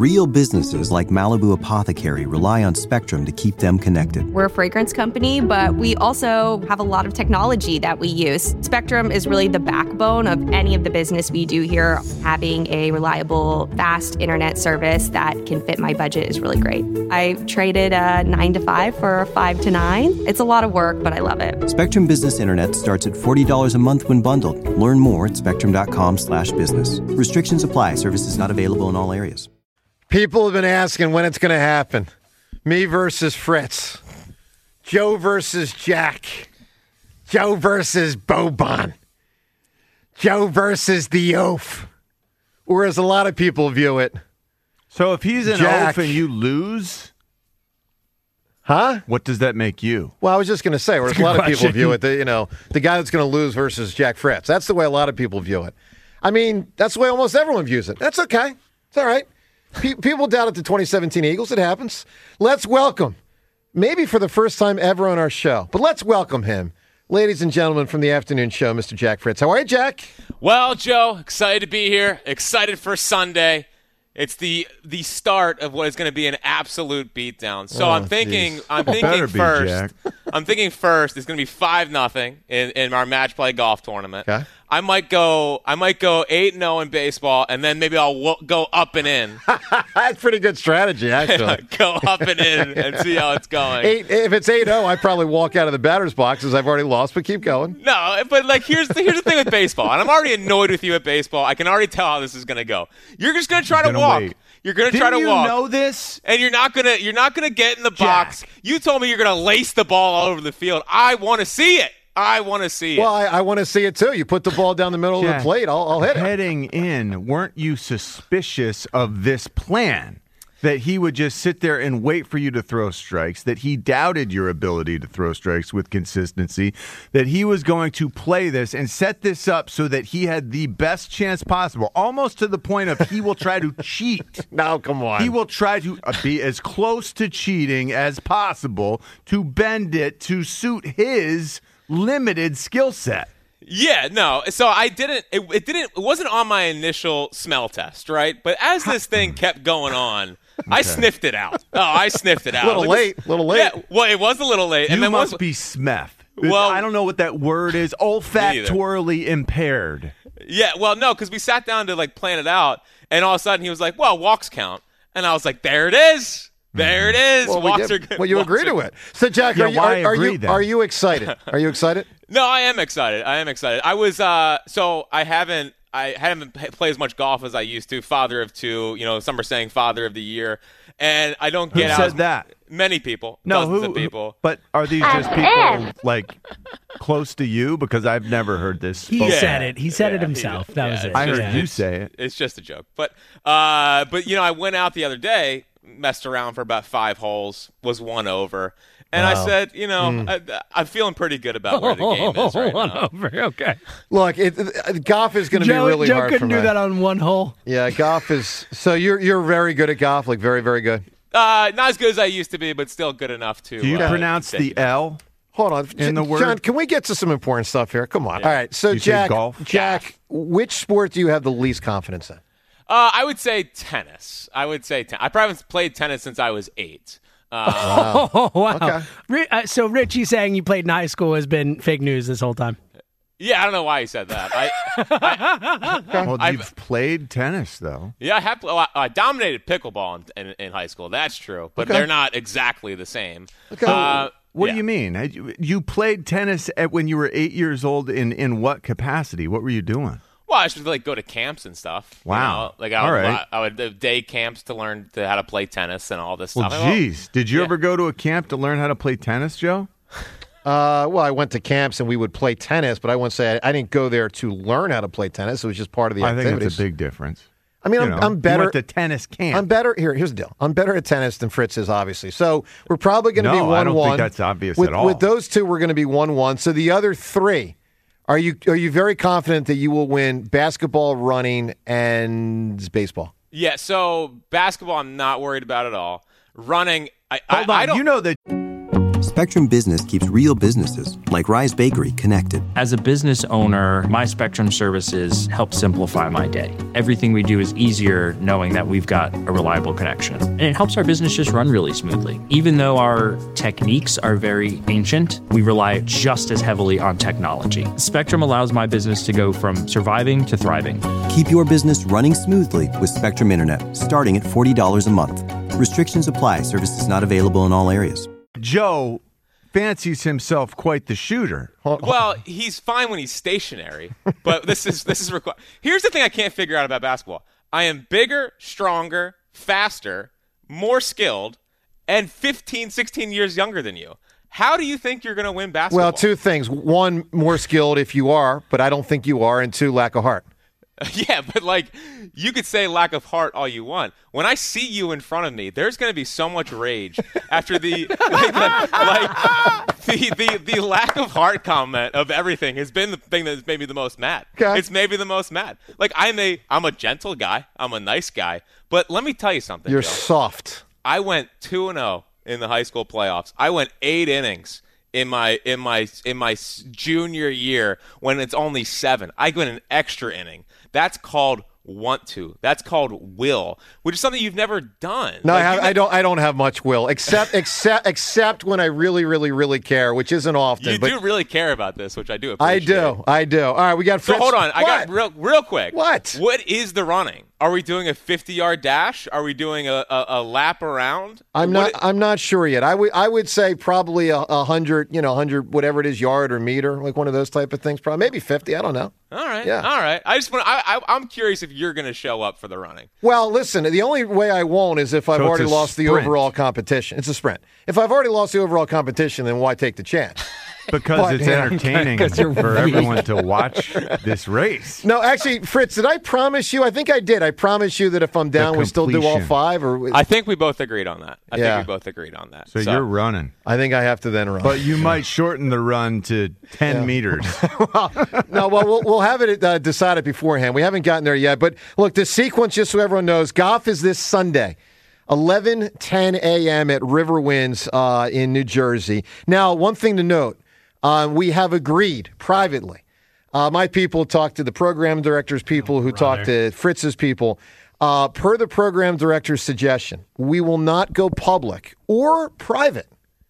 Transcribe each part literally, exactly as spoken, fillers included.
Real businesses like Malibu Apothecary rely on Spectrum to keep them connected. We're a fragrance company, but we also have a lot of technology that we use. Spectrum is really the backbone of any of the business we do here. Having a reliable, fast internet service that can fit my budget is really great. I traded a nine to five for a five to nine. It's a lot of work, but I love it. Spectrum Business Internet starts at forty dollars a month when bundled. Learn more at spectrum.com slash business. Restrictions apply. Services not available in all areas. People have been asking when it's going to happen. Me versus Fritz. Joe versus Jack. Joe versus Boban. Joe versus the oaf. Or as a lot of people view it. So if he's an Jack. oaf and you lose, huh? What does that make you? Well, I was just going to say, whereas a lot of people view it, the, you know, the guy that's going to lose versus Jack Fritz. That's the way a lot of people view it. I mean, that's the way almost everyone views it. That's okay. It's all right. Pe- people doubted the twenty seventeen Eagles. It happens. Let's welcome, maybe for the first time ever on our show, but let's welcome him. Ladies and gentlemen from the afternoon show, Mister Jack Fritz. How are you, Jack? Well, Joe, excited to be here. Excited for Sunday. It's the the start of what is going to be an absolute beatdown. So Oh, I'm thinking, geez. I'm Better thinking be, first. Jack. I'm thinking first. It's going to be five nothing in, in our match play golf tournament. Okay. I might go. I might go eight and zero in baseball, and then maybe I'll w- go up and in. That's pretty good strategy, actually. Go up and in and see how it's going. Eight, if it's eight oh, I'd probably walk out of the batter's box as I've already lost, but keep going. No, but like here's the, here's the thing with baseball, and I'm already annoyed with you at baseball. I can already tell how this is going to go. You're just going to try to gonna walk. wait. You're going to Didn't try to you walk. know this? And you're not gonna you're not gonna get in the box. Jack. You told me you're gonna lace the ball all over the field. I want to see it. I want to see it. Well, I, I want to see it, too. You put the ball down the middle of Jack, the plate, I'll, I'll hit it. Heading in, weren't you suspicious of this plan? That he would just sit there and wait for you to throw strikes, that he doubted your ability to throw strikes with consistency, that he was going to play this and set this up so that he had the best chance possible, almost to the point of he will try to cheat. No, come on. He will try to uh, be as close to cheating as possible to bend it to suit his limited skill set. Yeah, no. So I didn't. It, it didn't. It wasn't on my initial smell test, right? But as this thing kept going on, I sniffed it out. Oh, I sniffed it out. A little Like, late, little late. Yeah, well, it was a little late. You and then must once, be Smeth. Well- I don't know what that word is. Olfactorily impaired. Yeah, well, no, because we sat down to like plan it out, and all of a sudden he was like, "Well, walks count," and I was like, "There it is." There it is. Well, we walks did- are good. well, you Walks agree are to good. it. So, Jack, Yeah, are, you, why are, are agree you then? are you excited? Are you excited? No, I am excited. I am excited. I was uh so I haven't I haven't p- played as much golf as I used to. Father of two, you know, some are saying father of the year, and I don't Who get out said as- that? Many people, No, dozens who? of people. But are these just people like close to you? Because I've never heard this. He spoken. said it. He said Yeah, it himself. he- that yeah, was it. it's I heard Yeah. you say it. It's just a joke, but uh, but you know, I went out the other day, messed around for about five holes, was one over. And I said, you know, Hmm. I, I'm feeling pretty good about where the game is right One now. over. Okay. Look, it, it, golf is going to be Joe, really Joe hard for couldn't me. do that on one hole. Yeah, golf is. So you're you're very good at golf, like very very good. Uh, not as good as I used to be, but still good enough to. Do you uh, pronounce take the it. L? Hold on, In the J- word- John. Can we get to some important stuff here? Come on. All right. So You say Jack, golf? Jack, which sport do you have the least confidence in? Uh, I would say tennis. I would say ten- I probably haven't played tennis since I was eight. Uh, Oh, wow. Okay. Ri- uh, so Richie saying you played in high school has been fake news this whole time. yeah, I don't know why he said that. I, Well, I've- you've played tennis, though. yeah, I have. Oh, I, I dominated pickleball in, in, in high school. That's true, but Okay. they're not exactly the same. Okay. Uh, What yeah. do you mean? Had you- You played tennis at when you were eight years old. In, in what capacity? What were you doing? Well, I should like go to camps and stuff. you Wow. know? Like I All would, right. I would have day camps to learn to how to play tennis and all this Well, stuff. geez. Did you yeah. ever go to a camp to learn how to play tennis, Joe? Uh, well, I went to camps and we would play tennis, but I wouldn't say I, I didn't go there to learn how to play tennis. It was just part of the I think activities. that's a big difference. I mean, You I'm, know, I'm better. You went to tennis camp. I'm better. Here, here's the deal. I'm better at tennis than Fritz is, obviously. So we're probably going to No, be one-one. I don't think that's obvious with, at all. With those two, we're going to be one-one. So the other three, are you are you very confident that you will win basketball, running, and baseball? Yeah. So basketball, I'm not worried about at all. Running, I, Hold I, on. I don't. You know that Spectrum Business keeps real businesses, like Rise Bakery, connected. As a business owner, my Spectrum services help simplify my day. Everything we do is easier knowing that we've got a reliable connection. And it helps our business just run really smoothly. Even though our techniques are very ancient, we rely just as heavily on technology. Spectrum allows my business to go from surviving to thriving. Keep your business running smoothly with Spectrum Internet, starting at forty dollars a month. Restrictions apply. Services not available in all areas. Joe fancies himself quite the shooter. Well, he's fine when he's stationary, but this is this is required. Here's the thing I can't figure out about basketball. I am bigger, stronger, faster, more skilled, and fifteen, sixteen years younger than you. How do you think you're going to win basketball? Well, two things. One, more skilled if you are, but I don't think you are. And two, lack of heart. Yeah, but like you could say lack of heart all you want. When I see you in front of me, there's going to be so much rage after the like, the, like the, the the lack of heart comment of everything has been the thing that's made me the most mad. Okay. It's made me the most mad. Like I'm a I'm a gentle guy. I'm a nice guy. But let me tell you something. You're Joe. soft. I went two and zero in the high school playoffs. I went eight innings in my in my in my junior year when it's only seven. I went an extra inning. That's called want to. That's called will, which is something you've never done. No, like, I, have, I don't. I don't have much will, except except except when I really, really, really care, which isn't often. You but do really care about this, which I do I appreciate. do. I do. All right, we got. So Fritz. hold on, I What? got real real quick. What? What is the running? Are we doing a fifty-yard dash? Are we doing a, a, a lap around? I'm What not. i- I'm not sure yet. I would. I would say probably a, a hundred. You know, a hundred, whatever it is, yard or meter, like one of those type of things. Probably maybe fifty. I don't know. All right. Yeah. All right. I just want. I, I I'm curious if you're going to show up for the running. Well, listen. The only way I won't is if I've So it's already a lost the sprint. overall competition. It's a sprint. If I've already lost the overall competition, then why take the chance? Because What? it's Yeah. entertaining 'Cause you're for weak. everyone to watch this race. No, actually, Fritz, did I promise you? I think I did. I promise you that if I'm down, we still do all completion. five. Or I think we both agreed on that. I Yeah. think we both agreed on that. So, you're running. I think I have to then run. But you might shorten the run to ten meters. No, well, we'll, we'll have it uh, decided beforehand. We haven't gotten there yet. But look, the sequence, just so everyone knows, golf is this Sunday, eleven ten a.m. at Riverwinds uh, in New Jersey. Now, one thing to note, uh, we have agreed privately. Uh, my people talk to the program director's people who talk to Fritz's people. Uh, per the program director's suggestion, we will not go public or private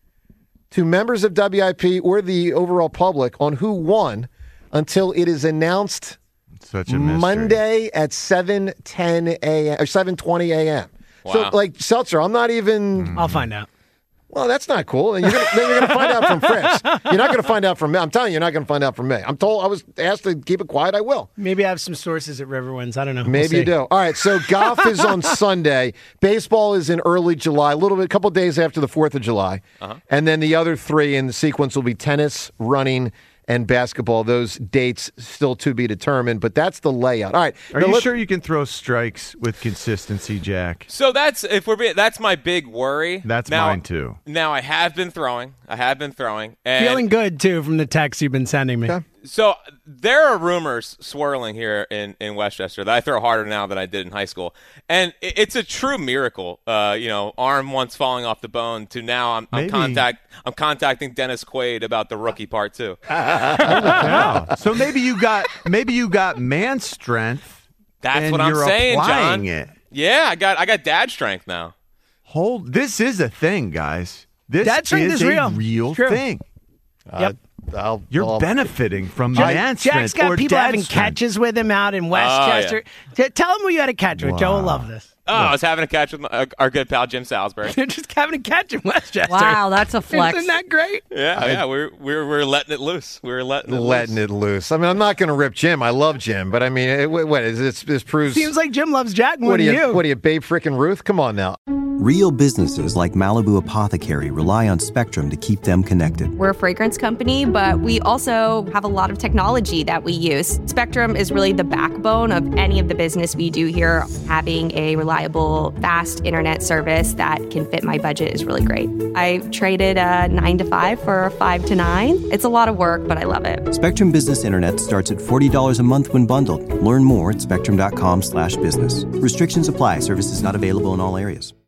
to members of W I P or the overall public on who won until it is announced Such a mystery. Monday at seven ten a.m. or seven twenty a.m. So, Wow. like, Seltzer, I'm not even. I'll find out. Well, that's not cool. And you're gonna, then you're going to find out from Fritz. You're not going to find out from me. I'm telling you, you're not going to find out from me. I'm told I was asked to keep it quiet. I will. Maybe I have some sources at Riverwinds. I don't know. We'll Maybe you see. do. All right. So golf is on Sunday. Baseball is in early July, a little bit, a couple days after the fourth of July. Uh-huh. And then the other three in the sequence will be tennis, running, and basketball. Those dates still to be determined, but that's the layout. All right. Are now you let's- sure you can throw strikes with consistency, Jack? So that's if we're being, that's my big worry. That's now, mine too. Now I have been throwing. I have been throwing. And Feeling good, too, from the texts you've been sending me. Okay. So there are rumors swirling here in, in Westchester that I throw harder now than I did in high school, and it, it's a true miracle. Uh, you know, arm once falling off the bone to now I'm, I'm Maybe. contact I'm contacting Dennis Quaid about the rookie part too. Wow. So maybe you got maybe you got man strength. That's and what I'm you're saying, applying John. It. Yeah, I got I got dad strength now. Hold. This is a thing, guys. This That strength is is a real. real True. thing. Yep. I'll, You're I'll- benefiting from Jack- man Jack's strength got or people dad having strength. catches with him out in Westchester. T- tell him who you had a catch with. Joe will love this. Oh, I was having a catch with my, uh, our good pal Jim Salisbury. They're just having a catch in Westchester. Wow, that's a flex. Isn't that great? Yeah, yeah, we're we're we're letting it loose. We're letting it letting loose. it loose. I mean, I'm not going to rip Jim. I love Jim, but I mean, it, what is this? This proves. Seems like Jim loves Jack more what are than you? you. What are you, Babe frickin' Ruth? Come on now. Real businesses like Malibu Apothecary rely on Spectrum to keep them connected. We're a fragrance company, but we also have a lot of technology that we use. Spectrum is really the backbone of any of the business we do here. Having a reliable, fast internet service that can fit my budget is really great. I traded a nine to five for a five to nine. It's a lot of work, but I love it. Spectrum Business Internet starts at forty dollars a month when bundled. Learn more at spectrum dot com slash business. Restrictions apply. Services not available in all areas.